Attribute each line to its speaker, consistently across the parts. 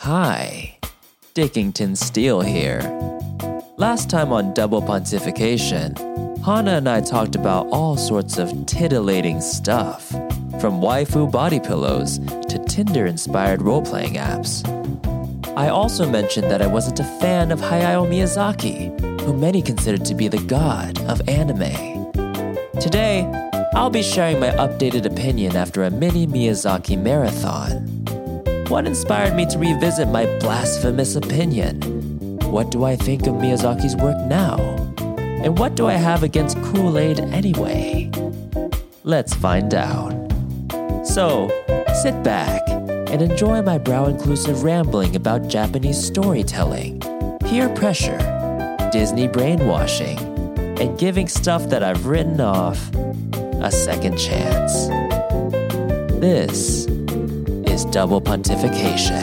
Speaker 1: Hi, Dickington Steele here. Last time on Double Pontification, Hana and I talked about all sorts of titillating stuff, from waifu body pillows to Tinder-inspired role-playing apps. I also mentioned that I wasn't a fan of Hayao Miyazaki, who many consider to be the god of anime. Today, I'll be sharing my updated opinion after a mini Miyazaki marathon. What inspired me to revisit my blasphemous opinion? What do I think of Miyazaki's work now? And what do I have against Kool-Aid anyway? Let's find out. So, sit back and enjoy my brow-inclusive rambling about Japanese storytelling, peer pressure, Disney brainwashing, and giving stuff that I've written off a second chance. This is Double Pontification.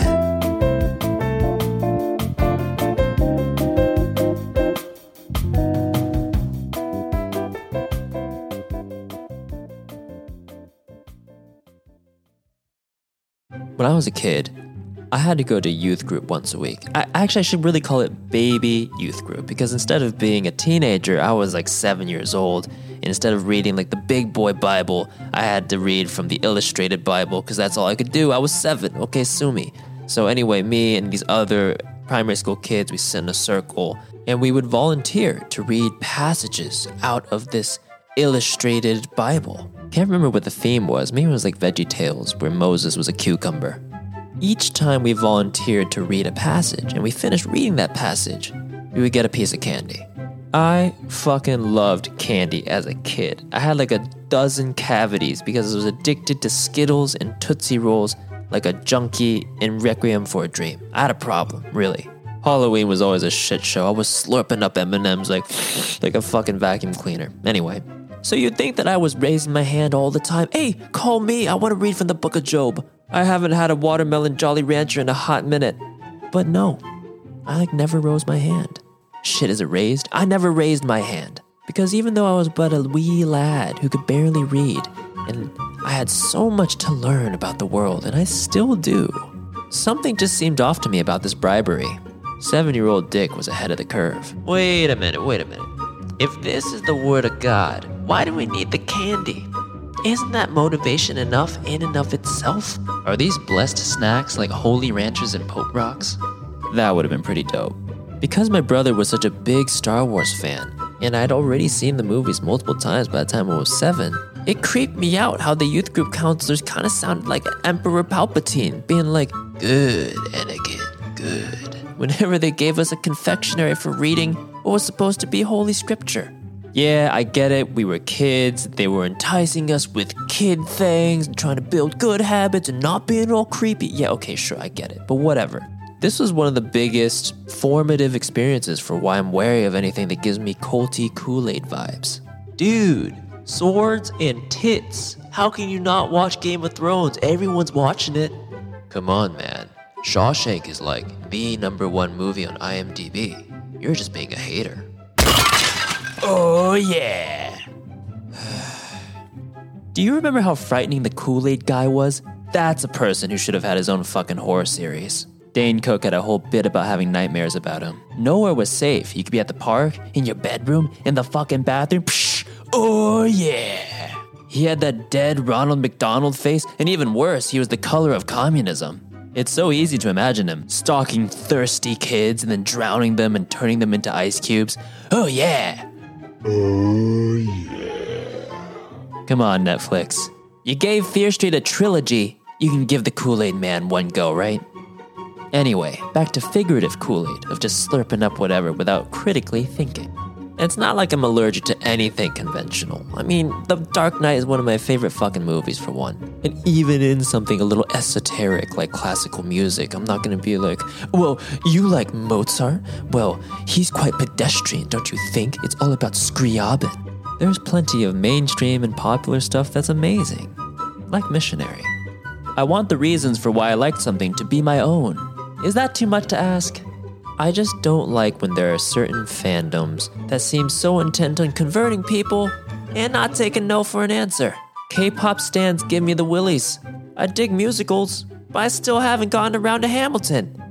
Speaker 1: When I was a kid, I had to go to youth group once a week. I should really call it baby youth group, because instead of being a teenager, I was like 7 years old. And instead of reading like the big boy Bible, I had to read from the illustrated Bible because that's all I could do. I was 7, okay, sue me. So anyway, me and these other primary school kids, we sit in a circle and we would volunteer to read passages out of this illustrated Bible. Can't remember what the theme was. Maybe it was like VeggieTales, where Moses was a cucumber. Each time we volunteered to read a passage and we finished reading that passage, we would get a piece of candy. I fucking loved candy as a kid. I had like a dozen cavities because I was addicted to Skittles and Tootsie Rolls like a junkie in Requiem for a Dream. I had a problem, really. Halloween was always a shit show. I was slurping up M&Ms like a fucking vacuum cleaner. Anyway, so you'd think that I was raising my hand all the time. Hey, call me. I want to read from the Book of Job. I haven't had a watermelon Jolly Rancher in a hot minute. But no, I never rose my hand. Shit, is it raised? I never raised my hand. Because even though I was but a wee lad who could barely read, and I had so much to learn about the world, and I still do, something just seemed off to me about this bribery. 7-year-old Dick was ahead of the curve. Wait a minute. If this is the word of God, why do we need the candy? Isn't that motivation enough in and of itself? Are these blessed snacks like Holy Ranchers and Pope Rocks? That would have been pretty dope. Because my brother was such a big Star Wars fan, and I'd already seen the movies multiple times by the time I was 7, it creeped me out how the youth group counselors kind of sounded like Emperor Palpatine, being like, "Good, Anakin, good," whenever they gave us a confectionery for reading what was supposed to be Holy Scripture. Yeah, I get it, we were kids, they were enticing us with kid things, and trying to build good habits and not being all creepy. Yeah, okay, sure, I get it, but whatever. This was one of the biggest formative experiences for why I'm wary of anything that gives me culty Kool-Aid vibes. Dude, swords and tits. How can you not watch Game of Thrones? Everyone's watching it. Come on, man. Shawshank is like the #1 movie on IMDb. You're just being a hater. Oh, yeah. Do you remember how frightening the Kool-Aid guy was? That's a person who should have had his own fucking horror series. Dane Cook had a whole bit about having nightmares about him. Nowhere was safe. You could be at the park, in your bedroom, in the fucking bathroom. Psh, oh yeah. He had that dead Ronald McDonald face, and even worse, he was the color of communism. It's so easy to imagine him stalking thirsty kids and then drowning them and turning them into ice cubes. Oh yeah. Oh yeah. Come on, Netflix. You gave Fear Street a trilogy. You can give the Kool-Aid Man one go, right? Anyway, back to figurative Kool-Aid of just slurping up whatever without critically thinking. It's not like I'm allergic to anything conventional. I mean, The Dark Knight is one of my favorite fucking movies, for one. And even in something a little esoteric like classical music, I'm not gonna be like, well, you like Mozart? Well, he's quite pedestrian, don't you think? It's all about Scriabin. There's plenty of mainstream and popular stuff that's amazing. Like Missionary. I want the reasons for why I liked something to be my own. Is that too much to ask? I just don't like when there are certain fandoms that seem so intent on converting people and not taking no for an answer. K-pop stans give me the willies. I dig musicals, but I still haven't gotten around to Hamilton.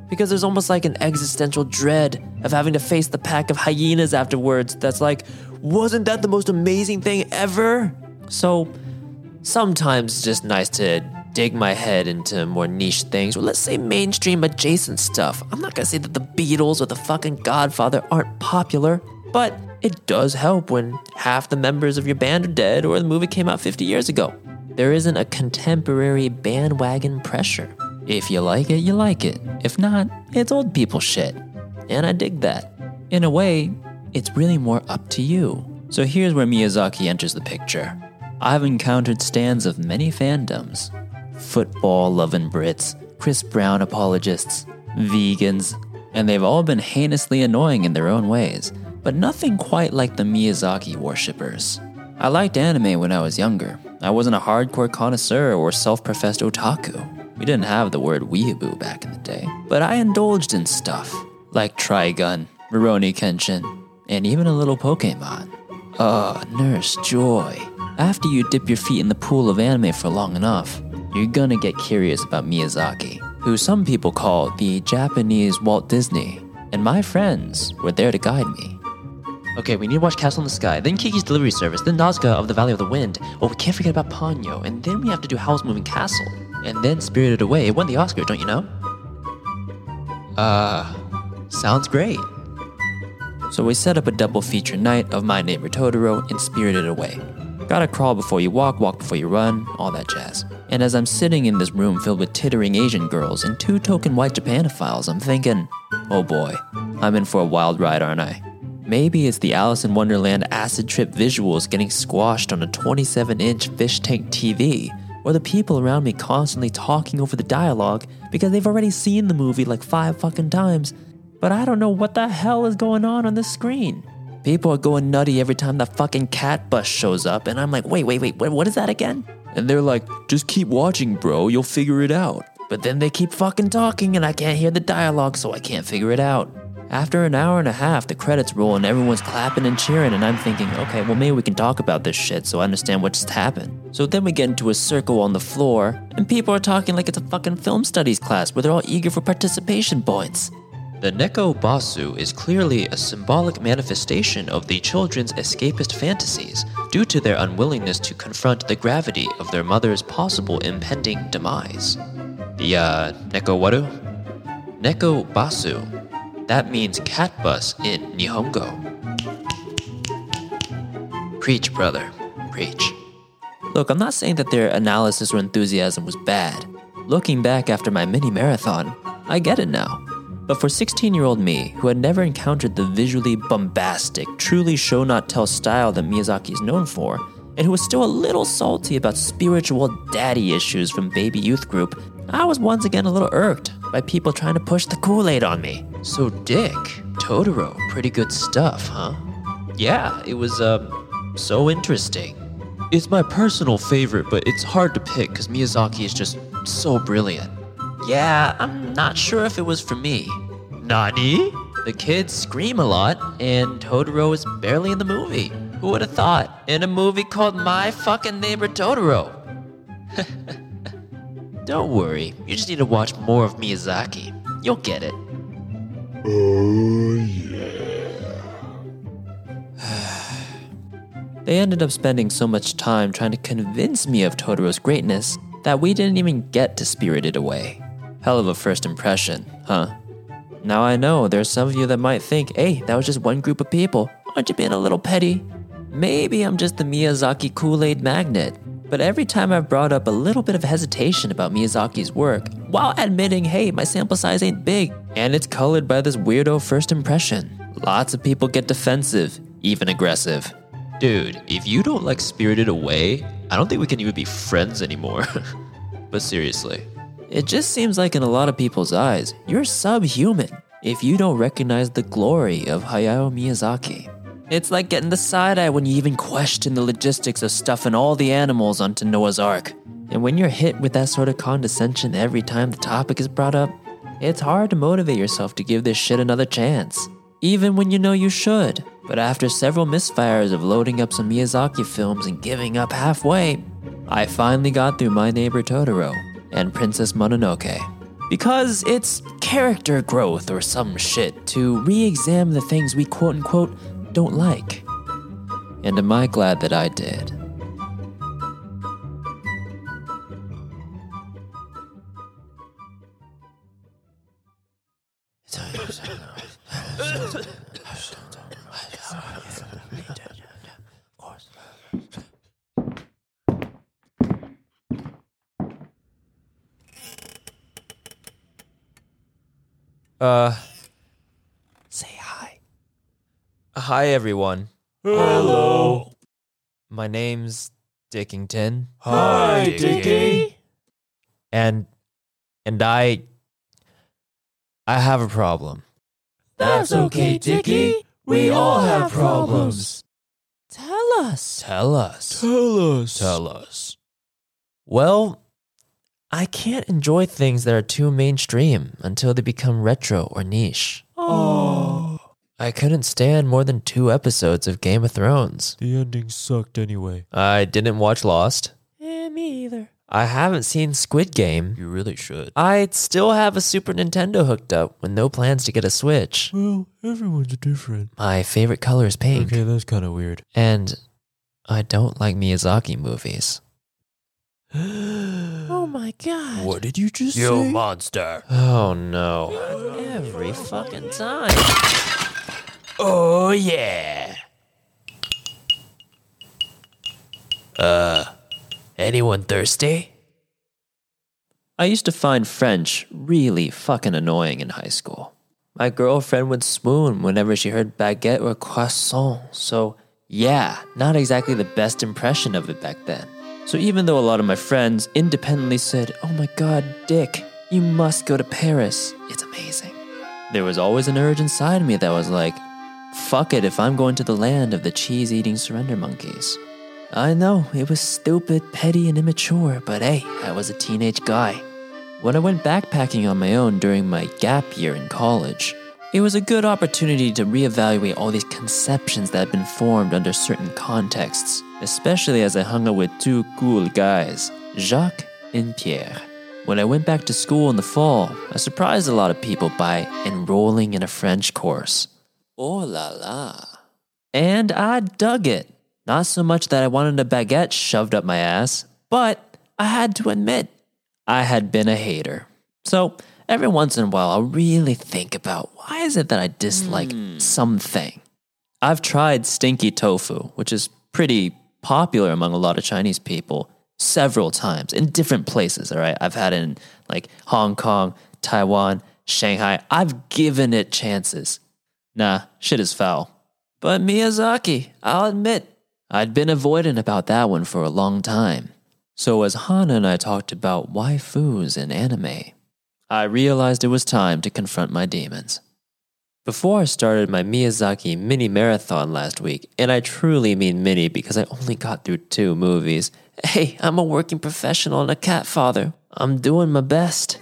Speaker 1: because there's almost like an existential dread of having to face the pack of hyenas afterwards that's like, wasn't that the most amazing thing ever? So sometimes it's just nice to dig my head into more niche things, or let's say mainstream adjacent stuff. I'm not gonna say that the Beatles or the fucking Godfather aren't popular, but it does help when half the members of your band are dead or the movie came out 50 years ago. There isn't a contemporary bandwagon pressure. If you like it, you like it. If not, it's old people shit. And I dig that. In a way, it's really more up to you. So here's where Miyazaki enters the picture. I've encountered stands of many fandoms. Football-loving Brits, Chris Brown apologists, vegans, and they've all been heinously annoying in their own ways, but nothing quite like the Miyazaki worshippers. I liked anime when I was younger. I wasn't a hardcore connoisseur or self-professed otaku. We didn't have the word weeaboo back in the day, but I indulged in stuff like Trigun, Rurouni Kenshin, and even a little Pokemon. Nurse Joy. After you dip your feet in the pool of anime for long enough, you're gonna get curious about Miyazaki, who some people call the Japanese Walt Disney, and my friends were there to guide me. Okay, we need to watch Castle in the Sky, then Kiki's Delivery Service, then Nazca of the Valley of the Wind. Oh, we can't forget about Ponyo, and then we have to do Howl's Moving Castle, and then Spirited Away. It won the Oscar, don't you know? Sounds great. So we set up a double feature night of My Neighbor Totoro and Spirited Away. Gotta crawl before you walk, walk before you run, all that jazz. And as I'm sitting in this room filled with tittering Asian girls and 2 token white Japanophiles, I'm thinking, oh boy, I'm in for a wild ride, aren't I? Maybe it's the Alice in Wonderland acid trip visuals getting squashed on a 27-inch fish tank TV, or the people around me constantly talking over the dialogue because they've already seen the movie like 5 fucking times, but I don't know what the hell is going on the screen. People are going nutty every time that fucking cat bus shows up, and I'm like, wait, what is that again? And they're like, just keep watching, bro, you'll figure it out. But then they keep fucking talking and I can't hear the dialogue, so I can't figure it out. After an hour and a half, the credits roll and everyone's clapping and cheering, and I'm thinking, okay, well maybe we can talk about this shit so I understand what just happened. So then we get into a circle on the floor, and people are talking like it's a fucking film studies class where they're all eager for participation points. The Neko Basu is clearly a symbolic manifestation of the children's escapist fantasies due to their unwillingness to confront the gravity of their mother's possible impending demise. The, Neko Waru? Neko Basu. That means cat bus in Nihongo. Preach, brother. Preach. Look, I'm not saying that their analysis or enthusiasm was bad. Looking back after my mini marathon, I get it now. But for 16-year-old me, who had never encountered the visually bombastic, truly show-not-tell style that Miyazaki is known for, and who was still a little salty about spiritual daddy issues from Baby Youth Group, I was once again a little irked by people trying to push the Kool-Aid on me. So Dick, Totoro, pretty good stuff, huh? Yeah, it was, so interesting. It's my personal favorite, but it's hard to pick because Miyazaki is just so brilliant. Yeah, I'm not sure if it was for me. Nani? The kids scream a lot, and Totoro is barely in the movie. Who would have thought? In a movie called My Fucking Neighbor Totoro. Don't worry, you just need to watch more of Miyazaki. You'll get it.
Speaker 2: Oh, yeah.
Speaker 1: They ended up spending so much time trying to convince me of Totoro's greatness that we didn't even get to Spirited Away. Hell of a first impression, huh? Now I know there's some of you that might think, hey, that was just one group of people. Aren't you being a little petty? Maybe I'm just the Miyazaki Kool-Aid magnet. But every time I've brought up a little bit of hesitation about Miyazaki's work, while admitting, hey, my sample size ain't big, and it's colored by this weirdo first impression, lots of people get defensive, even aggressive. Dude, if you don't like Spirited Away, I don't think we can even be friends anymore. But seriously. It just seems like in a lot of people's eyes, you're subhuman if you don't recognize the glory of Hayao Miyazaki. It's like getting the side-eye when you even question the logistics of stuffing all the animals onto Noah's Ark. And when you're hit with that sort of condescension every time the topic is brought up, it's hard to motivate yourself to give this shit another chance. Even when you know you should. But after several misfires of loading up some Miyazaki films and giving up halfway, I finally got through My Neighbor Totoro and Princess Mononoke. Because it's character growth or some shit to re-examine the things we quote-unquote don't like. And am I glad that I did? Say hi. Hi, everyone.
Speaker 2: Hello.
Speaker 1: My name's Dickington.
Speaker 2: Hi, Dickie.
Speaker 1: And I have a problem.
Speaker 2: That's okay, Dickie. We all have problems.
Speaker 1: Tell us.
Speaker 2: Tell us.
Speaker 1: Well, I can't enjoy things that are too mainstream until they become retro or niche.
Speaker 2: Oh.
Speaker 1: I couldn't stand more than 2 episodes of Game of Thrones.
Speaker 2: The ending sucked anyway.
Speaker 1: I didn't watch Lost.
Speaker 2: Me either.
Speaker 1: I haven't seen Squid Game.
Speaker 2: You really should.
Speaker 1: I still have a Super Nintendo hooked up with no plans to get a Switch.
Speaker 2: Well, everyone's different.
Speaker 1: My favorite color is pink.
Speaker 2: Okay, that's kind of weird.
Speaker 1: And I don't like Miyazaki movies.
Speaker 2: Oh my god. What did you just say?
Speaker 1: You monster. Oh no. Every fucking time. Oh yeah. Anyone thirsty? I used to find French really fucking annoying in high school. My girlfriend would swoon whenever she heard baguette or croissant, so yeah, not exactly the best impression of it back then. So even though a lot of my friends independently said, "Oh my god, Dick, you must go to Paris. It's amazing," there was always an urge inside me that was like, fuck it if I'm going to the land of the cheese-eating surrender monkeys. I know, it was stupid, petty, and immature, but hey, I was a teenage guy. When I went backpacking on my own during my gap year in college, it was a good opportunity to reevaluate all these conceptions that had been formed under certain contexts, especially as I hung out with 2 cool guys, Jacques and Pierre. When I went back to school in the fall, I surprised a lot of people by enrolling in a French course. Oh la la. And I dug it. Not so much that I wanted a baguette shoved up my ass, but I had to admit, I had been a hater. So every once in a while, I'll really think about why is it that I dislike something. I've tried stinky tofu, which is pretty popular among a lot of Chinese people, several times in different places, all right? I've had it in like Hong Kong, Taiwan, Shanghai. I've given it chances. Nah, shit is foul. But Miyazaki, I'll admit, I'd been avoidant about that one for a long time. So as Hana and I talked about waifus in anime, I realized it was time to confront my demons. Before I started my Miyazaki mini marathon last week, and I truly mean mini because I only got through 2 movies. Hey, I'm a working professional and a cat father. I'm doing my best.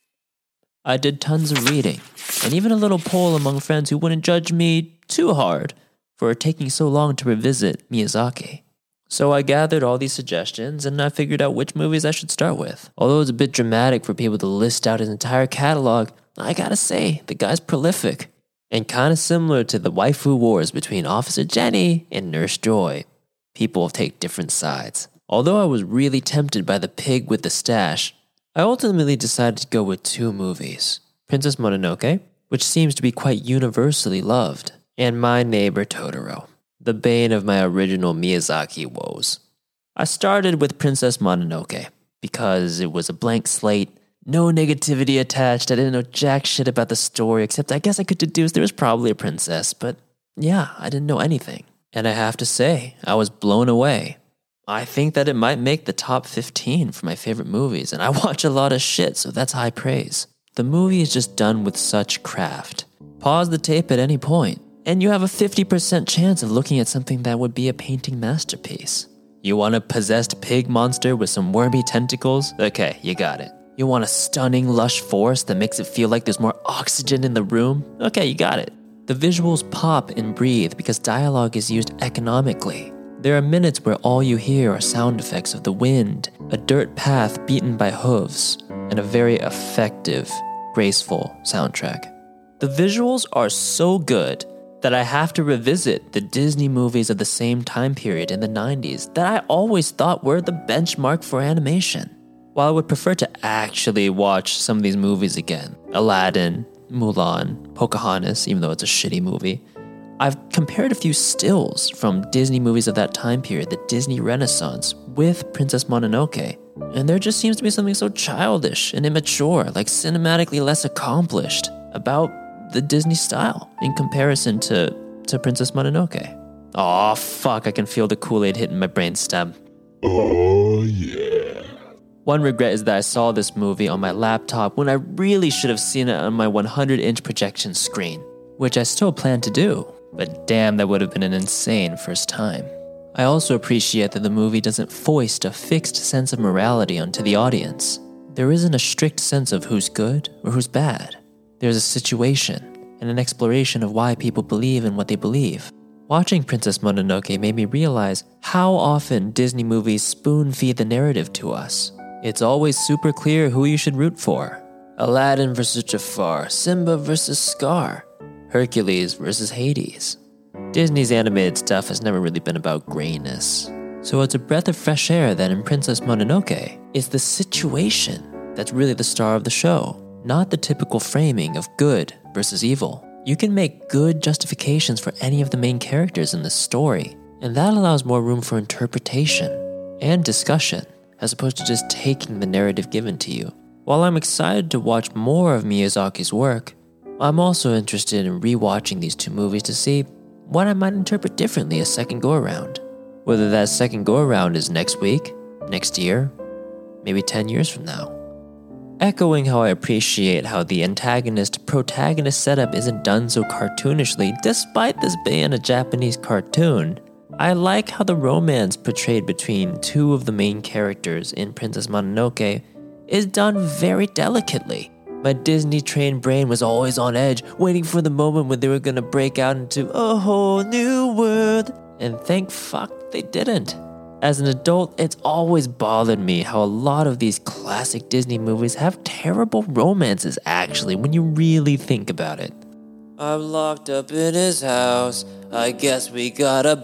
Speaker 1: I did tons of reading, and even a little poll among friends who wouldn't judge me too hard for taking so long to revisit Miyazaki. So I gathered all these suggestions and I figured out which movies I should start with. Although it's a bit dramatic for people to list out his entire catalog, I gotta say, the guy's prolific. And kinda similar to the waifu wars between Officer Jenny and Nurse Joy. People take different sides. Although I was really tempted by the pig with the stash, I ultimately decided to go with 2 movies. Princess Mononoke, which seems to be quite universally loved, and My Neighbor Totoro, the bane of my original Miyazaki woes. I started with Princess Mononoke because it was a blank slate, no negativity attached. I didn't know jack shit about the story, except I guess I could deduce there was probably a princess, but yeah, I didn't know anything. And I have to say, I was blown away. I think that it might make the top 15 for my favorite movies, and I watch a lot of shit, so that's high praise. The movie is just done with such craft. Pause the tape at any point, and you have a 50% chance of looking at something that would be a painting masterpiece. You want a possessed pig monster with some wormy tentacles? Okay, you got it. You want a stunning, lush forest that makes it feel like there's more oxygen in the room? Okay, you got it. The visuals pop and breathe because dialogue is used economically. There are minutes where all you hear are sound effects of the wind, a dirt path beaten by hooves, and a very effective, graceful soundtrack. The visuals are so good that I have to revisit the Disney movies of the same time period in the 90s that I always thought were the benchmark for animation. While I would prefer to actually watch some of these movies again, Aladdin, Mulan, Pocahontas, even though it's a shitty movie, I've compared a few stills from Disney movies of that time period, the Disney Renaissance, with Princess Mononoke. And there just seems to be something so childish and immature, like cinematically less accomplished, about the Disney style in comparison to Princess Mononoke. Aw, fuck, I can feel the Kool-Aid hitting my brainstem.
Speaker 2: Oh, yeah.
Speaker 1: One regret is that I saw this movie on my laptop when I really should have seen it on my 100-inch projection screen, which I still plan to do, but damn, that would have been an insane first time. I also appreciate that the movie doesn't foist a fixed sense of morality onto the audience. There isn't a strict sense of who's good or who's bad. There's a situation and an exploration of why people believe in what they believe. Watching Princess Mononoke made me realize how often Disney movies spoon-feed the narrative to us. It's always super clear who you should root for. Aladdin versus Jafar, Simba versus Scar, Hercules versus Hades. Disney's animated stuff has never really been about grayness. So it's a breath of fresh air that in Princess Mononoke, it's the situation that's really the star of the show, not the typical framing of good versus evil. You can make good justifications for any of the main characters in this story, and that allows more room for interpretation and discussion, as opposed to just taking the narrative given to you. While I'm excited to watch more of Miyazaki's work, I'm also interested in rewatching these two movies to see what I might interpret differently a second go-around. Whether that second go-around is next week, next year, maybe 10 years from now. Echoing how I appreciate how the antagonist-protagonist setup isn't done so cartoonishly, despite this being a Japanese cartoon, I like how the romance portrayed between two of the main characters in Princess Mononoke is done very delicately. My Disney-trained brain was always on edge, waiting for the moment when they were gonna break out into a whole new world, and thank fuck they didn't. As an adult, it's always bothered me how a lot of these classic Disney movies have terrible romances actually, when you really think about it. I'm locked up in his house, I guess we gotta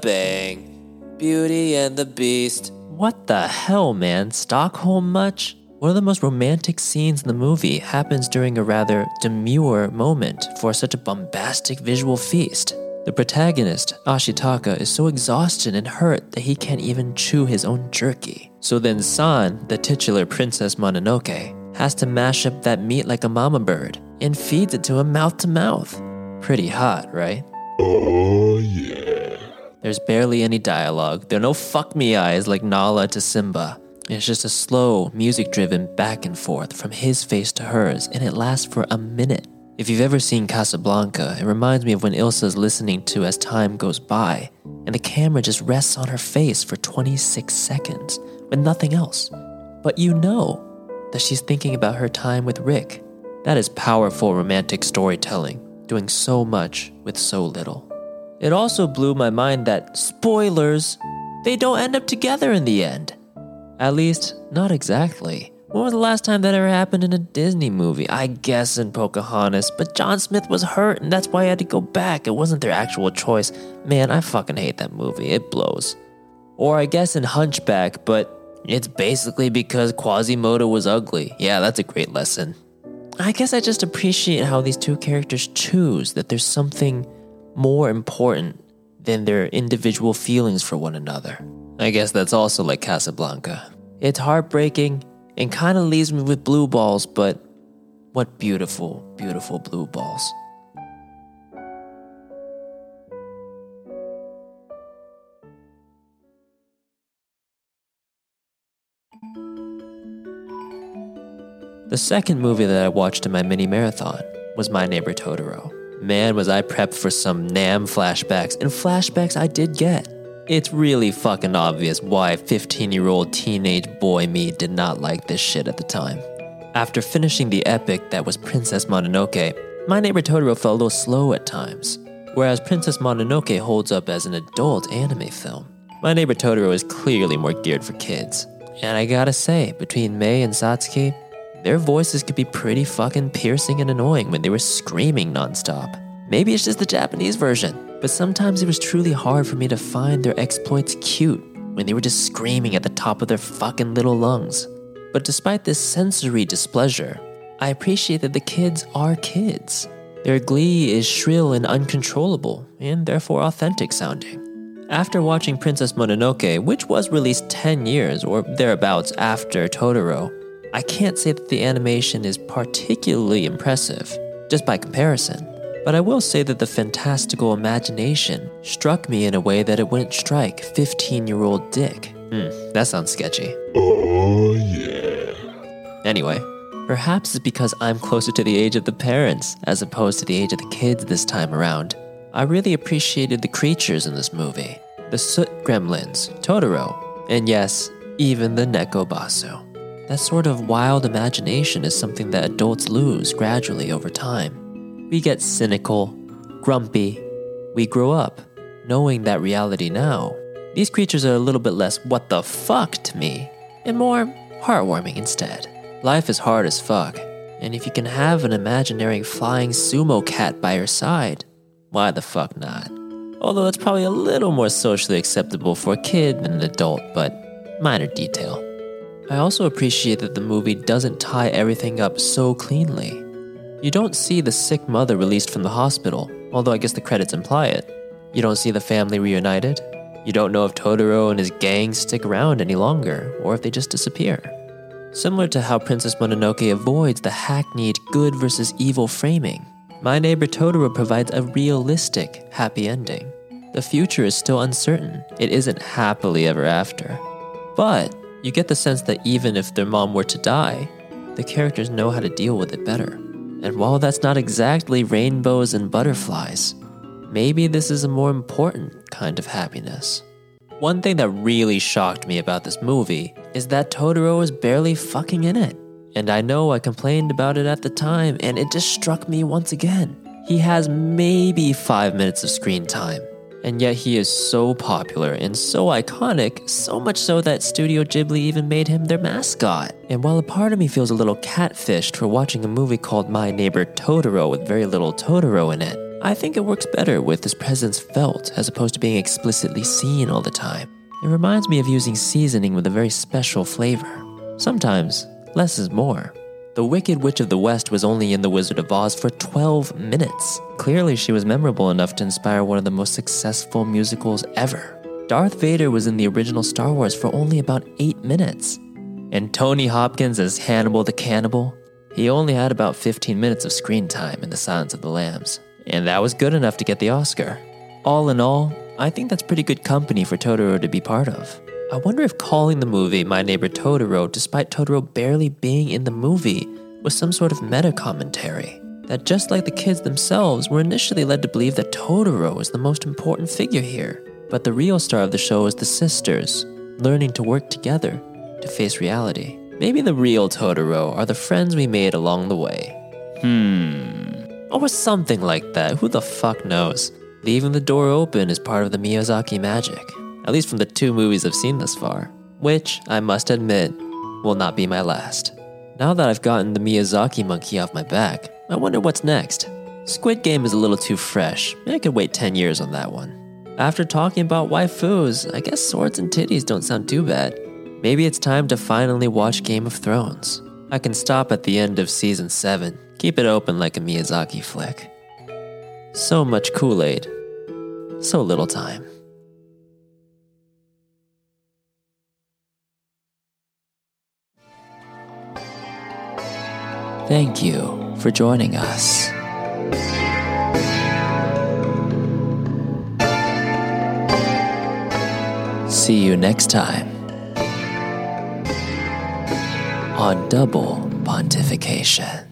Speaker 1: bang. Beauty and the Beast. What the hell, man? Stockholm much? One of the most romantic scenes in the movie happens during a rather demure moment for such a bombastic visual feast. The protagonist, Ashitaka, is so exhausted and hurt that he can't even chew his own jerky. So then San, the titular Princess Mononoke, has to mash up that meat like a mama bird and feeds it to him mouth to mouth. Pretty hot, right?
Speaker 2: Oh, yeah.
Speaker 1: There's barely any dialogue. There are no fuck me eyes like Nala to Simba. It's just a slow, music-driven back and forth from his face to hers, and it lasts for a minute. If you've ever seen Casablanca, it reminds me of when Ilsa's listening to As Time Goes By, and the camera just rests on her face for 26 seconds, with nothing else. But you know that she's thinking about her time with Rick. That is powerful romantic storytelling, doing so much with so little. It also blew my mind that, spoilers, they don't end up together in the end. At least, not exactly. When was the last time that ever happened in a Disney movie? I guess in Pocahontas, but John Smith was hurt and that's why he had to go back. It wasn't their actual choice. Man, I fucking hate that movie. It blows. Or I guess in Hunchback, but it's basically because Quasimodo was ugly. Yeah, that's a great lesson. I guess I just appreciate how these two characters choose that there's something more important than their individual feelings for one another. I guess that's also like Casablanca. It's heartbreaking and kind of leaves me with blue balls, but what beautiful, beautiful blue balls. The second movie that I watched in my mini marathon was My Neighbor Totoro. Man, was I prepped for some Nam flashbacks, and flashbacks I did get. It's really fucking obvious why 15-year-old teenage boy me did not like this shit at the time. After finishing the epic that was Princess Mononoke, My Neighbor Totoro felt a little slow at times, whereas Princess Mononoke holds up as an adult anime film. My Neighbor Totoro is clearly more geared for kids. And I gotta say, between Mei and Satsuki, Their voices could be pretty fucking piercing and annoying when they were screaming nonstop. Maybe it's just the Japanese version, but sometimes it was truly hard for me to find their exploits cute when they were just screaming at the top of their fucking little lungs. But despite this sensory displeasure, I appreciate that the kids are kids. Their glee is shrill and uncontrollable, and therefore authentic sounding. After watching Princess Mononoke, which was released 10 years or thereabouts after Totoro, I can't say that the animation is particularly impressive, just by comparison. But I will say that the fantastical imagination struck me in a way that it wouldn't strike 15-year-old Dick. That sounds sketchy.
Speaker 2: Oh, yeah.
Speaker 1: Anyway, perhaps it's because I'm closer to the age of the parents as opposed to the age of the kids this time around. I really appreciated the creatures in this movie. The soot gremlins, Totoro, and yes, even the Nekobasu. That sort of wild imagination is something that adults lose gradually over time. We get cynical, grumpy. We grow up, knowing that reality now. These creatures are a little bit less what the fuck to me, and more heartwarming instead. Life is hard as fuck, and if you can have an imaginary flying sumo cat by your side, why the fuck not? Although it's probably a little more socially acceptable for a kid than an adult, but minor detail. I also appreciate that the movie doesn't tie everything up so cleanly. You don't see the sick mother released from the hospital, although I guess the credits imply it. You don't see the family reunited. You don't know if Totoro and his gang stick around any longer, or if they just disappear. Similar to how Princess Mononoke avoids the hackneyed good versus evil framing, My Neighbor Totoro provides a realistic happy ending. The future is still uncertain. It isn't happily ever after. But you get the sense that even if their mom were to die, the characters know how to deal with it better. And while that's not exactly rainbows and butterflies, maybe this is a more important kind of happiness. One thing that really shocked me about this movie is that Totoro is barely fucking in it. And I know I complained about it at the time, and it just struck me once again. He has maybe 5 minutes of screen time, and yet he is so popular and so iconic, so much so that Studio Ghibli even made him their mascot. And while a part of me feels a little catfished for watching a movie called My Neighbor Totoro with very little Totoro in it, I think it works better with his presence felt as opposed to being explicitly seen all the time. It reminds me of using seasoning with a very special flavor. Sometimes, less is more. The Wicked Witch of the West was only in The Wizard of Oz for 12 minutes. Clearly, she was memorable enough to inspire one of the most successful musicals ever. Darth Vader was in the original Star Wars for only about 8 minutes. And Tony Hopkins as Hannibal the Cannibal, he only had about 15 minutes of screen time in The Silence of the Lambs. And that was good enough to get the Oscar. All in all, I think that's pretty good company for Totoro to be part of. I wonder if calling the movie My Neighbor Totoro, despite Totoro barely being in the movie, was some sort of meta-commentary. That just like the kids themselves were initially led to believe that Totoro was the most important figure here. But the real star of the show is the sisters, learning to work together to face reality. Maybe the real Totoro are the friends we made along the way. Or something like that, who the fuck knows? Leaving the door open is part of the Miyazaki magic. At least from the 2 movies I've seen thus far, which, I must admit, will not be my last. Now that I've gotten the Miyazaki monkey off my back, I wonder what's next. Squid Game is a little too fresh, and I could wait 10 years on that one. After talking about waifus, I guess swords and titties don't sound too bad. Maybe it's time to finally watch Game of Thrones. I can stop at the end of season 7, keep it open like a Miyazaki flick. So much Kool-Aid, so little time. Thank you for joining us. See you next time on Double Pontification.